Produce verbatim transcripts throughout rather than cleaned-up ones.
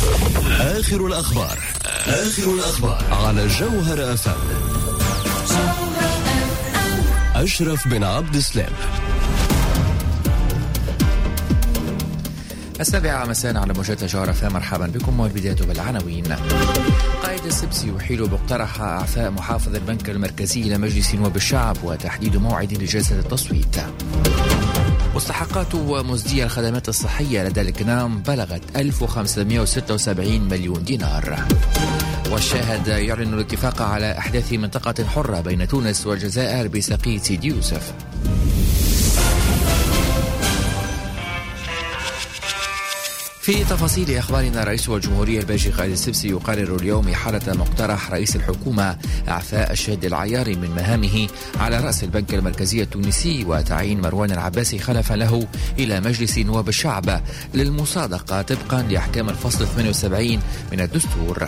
آخر الأخبار آخر الأخبار على جوهر أف أم. أشرف بن عبد السلام. السابعة مساء على موجات جوهر أف أم. مرحبا بكم والبداية بالعناوين. قائد السبسي يحيل مقترح إعفاء محافظ البنك المركزي إلى مجلس نواب الشعب وتحديد موعد لجلسة التصويت. مستحقات ومزدية الخدمات الصحية لدى الكنام بلغت ألف وخمسمائة وستة وسبعين مليون دينار. والشاهد يعلن الاتفاق على إحداث منطقة حرة بين تونس والجزائر بساقية سيدي يوسف. في تفاصيل أخبارنا، رئيس الجمهورية الباجي قائد السبسي يقرر اليوم إحالة مقترح رئيس الحكومة إعفاء الشهد العياري من مهامه على رأس البنك المركزي التونسي وتعيين مروان العباسي خلفا له إلى مجلس نواب الشعب للمصادقة طبقا لأحكام الفصل ثمانية وسبعين من الدستور.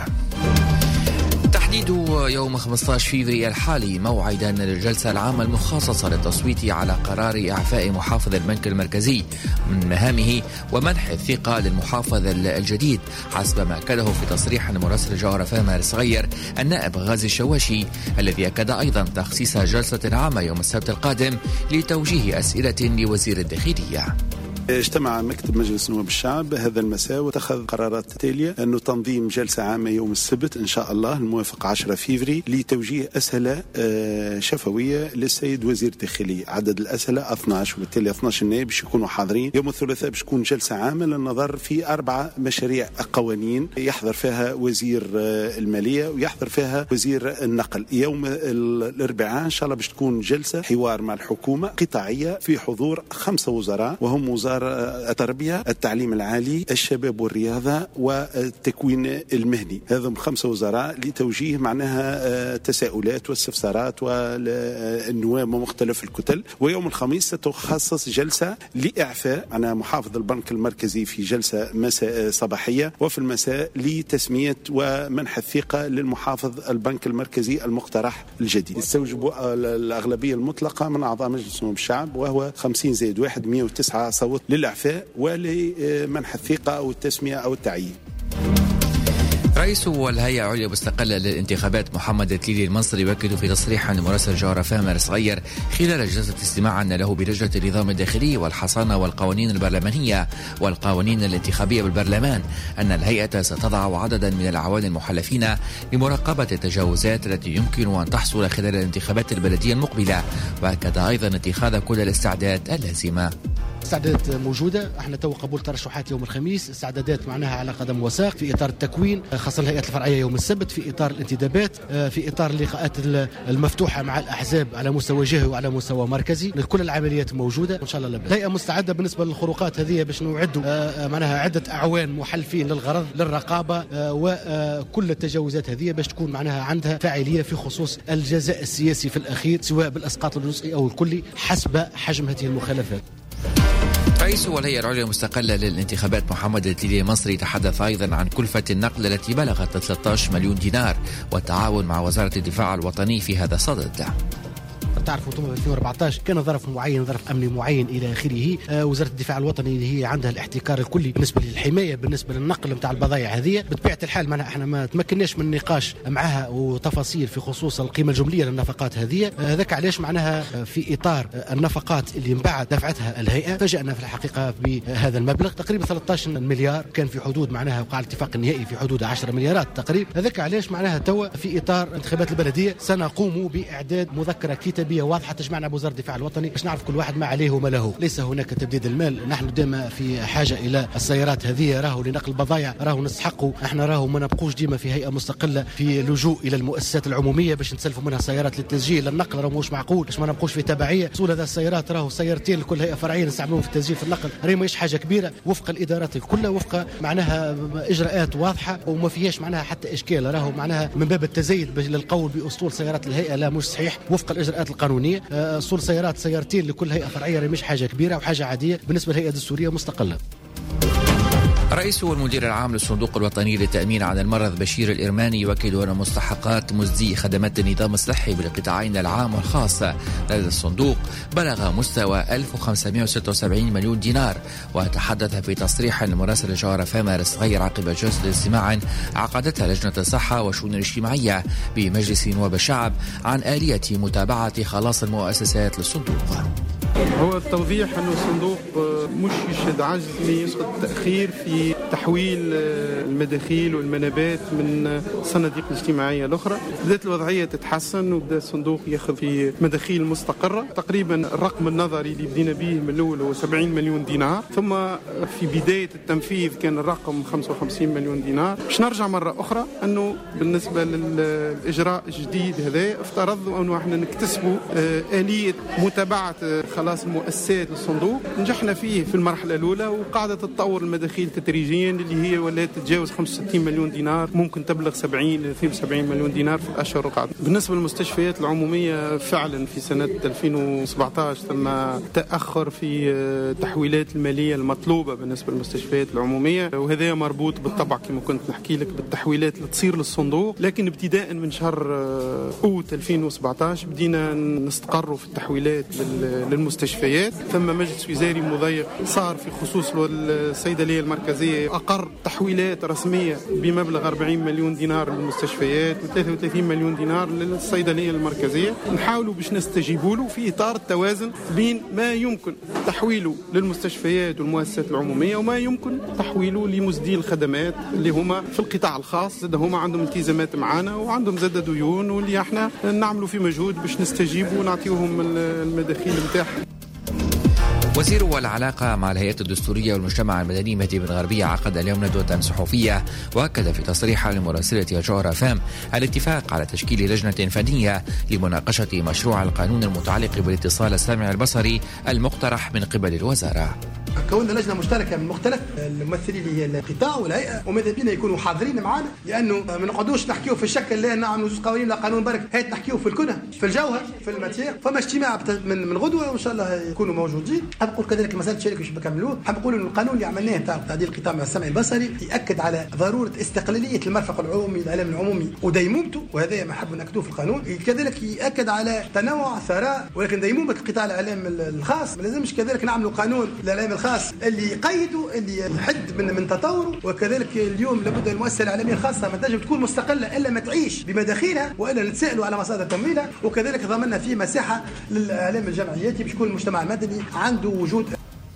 تحديد يوم خمسة عشر فبراير الحالي موعدا للجلسة العامة المخصصة للتصويت على قرار إعفاء محافظ البنك المركزي من مهامه ومنح الثقة للمحافظ الجديد، حسب ما أكده في تصريح مراسل جوهر أف أم الصغير النائب غازي الشواشي، الذي أكد أيضا تخصيص جلسة عامة يوم السبت القادم لتوجيه أسئلة لوزير الداخلية. اجتمع مكتب مجلس نواب الشعب هذا المساء واتخذ قرارات تالية: أنه تنظيم جلسة عامة يوم السبت إن شاء الله الموافق عشرة فبراير لتوجيه أسئلة شفوية للسيد وزير الداخلية. عدد الأسئلة اثني عشر، وبالتالي اثني عشر نائب باش يكونوا حاضرين. يوم الثلاثاء باش تكون جلسة عامة للنظر في أربعة مشاريع قوانين يحضر فيها وزير المالية ويحضر فيها وزير النقل. يوم الأربعاء إن شاء الله باش تكون جلسة حوار مع الحكومة قطاعية في حضور خمسة وزراء، وهم وزارة التربية، التعليم العالي، الشباب والرياضة والتكوين المهني. هذم خمسة وزراء لتوجيه معناها تساؤلات واستفسارات والنواب ومختلف الكتل. ويوم الخميس ستخصص جلسة لإعفاء أنا محافظ البنك المركزي في جلسة مساء صباحية، وفي المساء لتسمية ومنح الثقة للمحافظ البنك المركزي المقترح الجديد. يستوجب الأغلبية المطلقة من أعضاء مجلس نواب الشعب، وهو خمسين زائد واحد مئة وتسعة صوت للإعفاء ولمنح الثقة أو التسمية أو التعيين. رئيس الهيئة العليا المستقلة للانتخابات محمد التليلي المنصري يؤكد في تصريح مراسل جوهر أف أم الصغير خلال جلسة استماع له بلجنة النظام الداخلي والحصانة والقوانين البرلمانية والقوانين الانتخابية بالبرلمان أن الهيئة ستضع عددا من الأعوان المحلفين لمراقبة التجاوزات التي يمكن أن تحصل خلال الانتخابات البلدية المقبلة، وأكد أيضا اتخاذ كل الاستعدادات اللازمة. استعدادات موجودة، احنا تو قبول ترشحات يوم الخميس، استعدادات معناها على قدم وساق في إطار التكوين، خاصة الهيئات الفرعية يوم السبت، في إطار الانتدابات، في إطار اللقاءات المفتوحة مع الأحزاب على مستوى جهوي وعلى مستوى مركزي. كل العمليات موجودة إن شاء الله. لابد الهيئة مستعدة بالنسبة للخروقات هذه باش نعدوا معناها عدة أعوان محلفين للغرض للرقابة، وكل التجاوزات هذه باش تكون معناها عندها فاعلية في خصوص الجزاء السياسي في الأخير، سواء بالإسقاط الجزئي أو الكلي حسب حجم هذه المخالفات. رئيس الهيئة العليا المستقلة للانتخابات محمد التليلي المنصري تحدث أيضا عن كلفة النقل التي بلغت ثلاثة عشر مليون دينار والتعاون مع وزارة الدفاع الوطني في هذا الصدد. تعرفوا انتم في ألفين وأربعة عشر كان ظرف معين، ظرف امني معين الى اخره. آه وزاره الدفاع الوطني اللي هي عندها الاحتكار الكلي بالنسبه للحمايه بالنسبه للنقل نتاع البضائع هذه. بطبيعه الحال معناها احنا ما تمكناش من النقاش معها وتفاصيل في خصوص القيمه الجمليه للنفقات هذه. هذاك آه علاش معناها في اطار آه النفقات اللي من بعد دفعتها الهيئه فاجأنا في الحقيقه بهذا المبلغ تقريبا ثلاثة عشر مليار، كان في حدود معناها وقع الاتفاق النهائي في حدود عشرة مليارات تقريبا. هذاك علاش معناها توا في اطار انتخابات البلديه سنقوم باعداد مذكره كتابيه واضحه تجمعنا وزارة الدفاع الوطني باش نعرف كل واحد ما عليه وما له. ليس هناك تبديد المال، نحن ديما في حاجة إلى السيارات هذه، راهو لنقل البضائع راهو نستحقوا، احنا راهو ما نبقوش ديما في هيئة مستقلة في لجوء إلى المؤسسات العمومية باش نسلفوا منها سيارات للتسجيل للنقل، راهو مش معقول باش ما نبقوش في تبعية. صول هذا السيارات راهو سيارتين لكل هيئة فرعية نستعملوهم في التسجيل في النقل، راهي ماهيش حاجة كبيرة، وفق الإدارات كلها وفق معناها إجراءات واضحة وما فيهاش معناها حتى إشكال. راهو معناها من باب التزايد للقول بأسطول سيارات الهيئة لا مش صحيح وفق الإجراءات القانونية. أسطول سيارات سيارتين لكل هيئة فرعية مش حاجة كبيرة وحاجة عادية بالنسبة للهيئة الدستورية مستقلة. رئيس والمدير العام للصندوق الوطني للتأمين عن المرض بشير الإرماني يؤكد أن مستحقات مزدي خدمات النظام الصحي بالقطاعين العام والخاص لدى الصندوق بلغ مستوى ألف وخمسمائة وستة وسبعين مليون دينار. وتحدث في تصريح لمراسل جوهر فامارس غير عقب جلسة اجتماع عقدتها لجنة الصحة والشؤون الاجتماعية بمجلس نواب الشعب عن آلية متابعة خلاص المؤسسات للصندوق. هو التوضيح أن الصندوق مش يشهد عجز يشهد تأخير في تحويل المداخيل والمنابات من صناديق الاجتماعية الأخرى. بدأت الوضعية تتحسن وبدأ الصندوق يأخذ في مداخيل مستقرة. تقريبا الرقم النظري اللي بدينا به من الأول هو سبعين مليون دينار، ثم في بداية التنفيذ كان الرقم خمسة وخمسين مليون دينار. باش نرجع مرة أخرى أنه بالنسبة للإجراء الجديد هذا افترضوا أنه احنا نكتسبوا آلية متابعة خلاص المؤسسات للصندوق. نجحنا فيه في المرحلة الأولى وقاعدة تتطور المداخيل تدريجيا اللي هي ولا تتجاوز خمسة وستين مليون دينار، ممكن تبلغ سبعين إلى اثنين وسبعين مليون دينار في الأشهر القادمة. بالنسبة للمستشفيات العمومية فعلا في سنة ألفين وسبعة عشر تم تأخر في تحويلات المالية المطلوبة بالنسبة للمستشفيات العمومية، وهذا مربوط بالطبع كما كنت نحكي لك بالتحويلات اللي تصير للصندوق. لكن ابتداء من شهر أوت ألفين وسبعة عشر بدينا نستقروا في التحويلات للمستشفيات. ثم مجلس وزاري مضيق صار في خصوص الصيدلية المركزية أقر تحويلات رسمية بمبلغ أربعين مليون دينار للمستشفيات وثلاثة وثلاثين مليون دينار للصيدلية المركزية. نحاولوا باش نستجيبوا له في إطار التوازن بين ما يمكن تحويله للمستشفيات والمؤسسات العمومية وما يمكن تحويله لمزدي الخدمات اللي هما في القطاع الخاص. زاد هما عندهم التزامات معنا وعندهم زاد ديون، واللي احنا نعملوا في مجهود باش نستجيبوا ونعطيوهم المداخيل نتاعهم. وزير العلاقة مع الهيئات الدستورية والمجتمع المدني مهدي بن غربية عقد اليوم ندوة صحفية وأكد في تصريح لمراسلة جوهر فام الاتفاق على تشكيل لجنة فنية لمناقشة مشروع القانون المتعلق بالاتصال السمعي البصري المقترح من قبل الوزارة. كوننا لجنة مشتركة من مختلف الممثلين القطاع والهيئة، وماذا بينا يكونوا حاضرين معنا، لأنه ما نقعدوش نحكيو في الشكل لا نعملوا زوج قوانين لا قانون برك، هات نحكيو في الكنه في الجوهر في الماتير. فما اجتماع من من غدوة وإن شاء الله يكونوا موجودين. حاب نقول كذلك مسألة شركة باش بكملوه. حاب نقول إنه القانون اللي عملناه تاع تعديل القطاع السمعي البصري يأكد على ضرورة استقلالية المرفق العمومي الإعلام العمومي وديمومته، وهذا ما حب نكتبه في القانون. كذلك يأكد على تنوع ثراء ولكن ديمومة القطاع الإعلام الخاص. ما لازمش كذلك نعملوا قانون الإعلام الخاص اللي يقيدوا اللي يحد من من تطوره. وكذلك اليوم لابد المؤسسة الإعلامية الخاصة ما تنجم تكون مستقلة إلا ما تعيش بمداخيلها وإلا نتسائلوا على مصادر تمويلها. وكذلك ضمننا فيه مساحة للإعلام الجمعياتي باش يكون المجتمع المدني عنده وجود.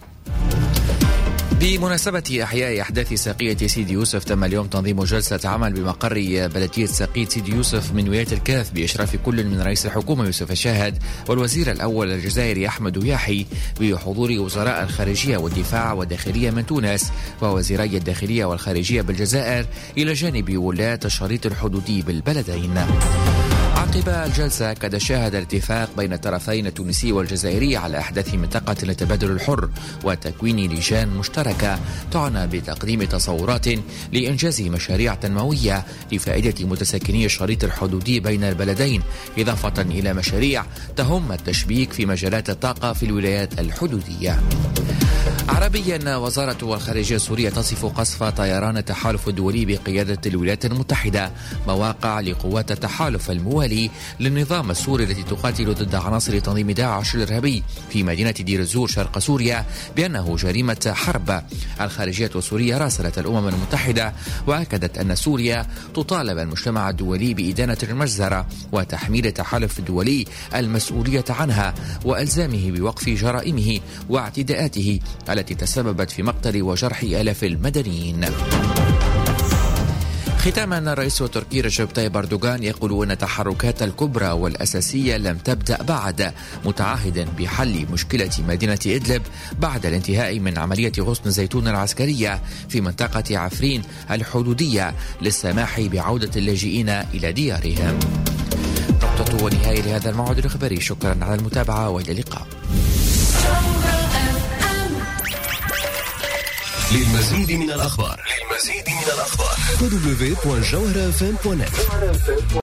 بمناسبة إحياء أحداث ساقية سيدي يوسف تم اليوم تنظيم جلسة عمل بمقر بلدية ساقية سيدي يوسف من ولاية الكاف بإشراف كل من رئيس الحكومة يوسف الشاهد والوزير الأول الجزائري أحمد ياحي بحضور وزراء الخارجية والدفاع والداخلية من تونس ووزيري الداخلية والخارجية بالجزائر إلى جانب ولاة الشريط الحدودي بالبلدين. عقب الجلسة قد شاهد الاتفاق بين الطرفين التونسي والجزائري على إحداث منطقة للتبادل الحر وتكوين لجان مشتركة تعنى بتقديم تصورات لإنجاز مشاريع تنموية لفائدة متسكني الشريط الحدودي بين البلدين، إضافة إلى مشاريع تهم التشبيك في مجالات الطاقة في الولايات الحدودية. عربيا، وزارة الخارجية السورية تصف قصف طيران التحالف الدولي بقيادة الولايات المتحدة مواقع لقوات التحالف الموالي للنظام السوري التي تقاتل ضد عناصر تنظيم داعش الإرهابي في مدينة دير الزور شرق سوريا بأنه جريمة حرب. الخارجية السورية راسلت الأمم المتحدة وأكدت أن سوريا تطالب المجتمع الدولي بإدانة المجزرة وتحميل التحالف الدولي المسؤولية عنها وألزامه بوقف جرائمه واعتداءاته التي تسببت في مقتل وجرح آلاف المدنيين. ختاما، الرئيس التركي رجب طيب أردوغان يقول أن التحركات الكبرى والأساسية لم تبدأ بعد، متعهدا بحل مشكلة مدينة إدلب بعد الانتهاء من عملية غصن زيتون العسكرية في منطقة عفرين الحدودية للسماح بعودة اللاجئين إلى ديارهم. نقطة ونهاية لهذا الموعد الإخباري. شكرا على المتابعة وإلى اللقاء. للمزيد من الأخبار للمزيد من الأخبار دبليو دبليو دبليو دوت جوهر اف ام دوت نت.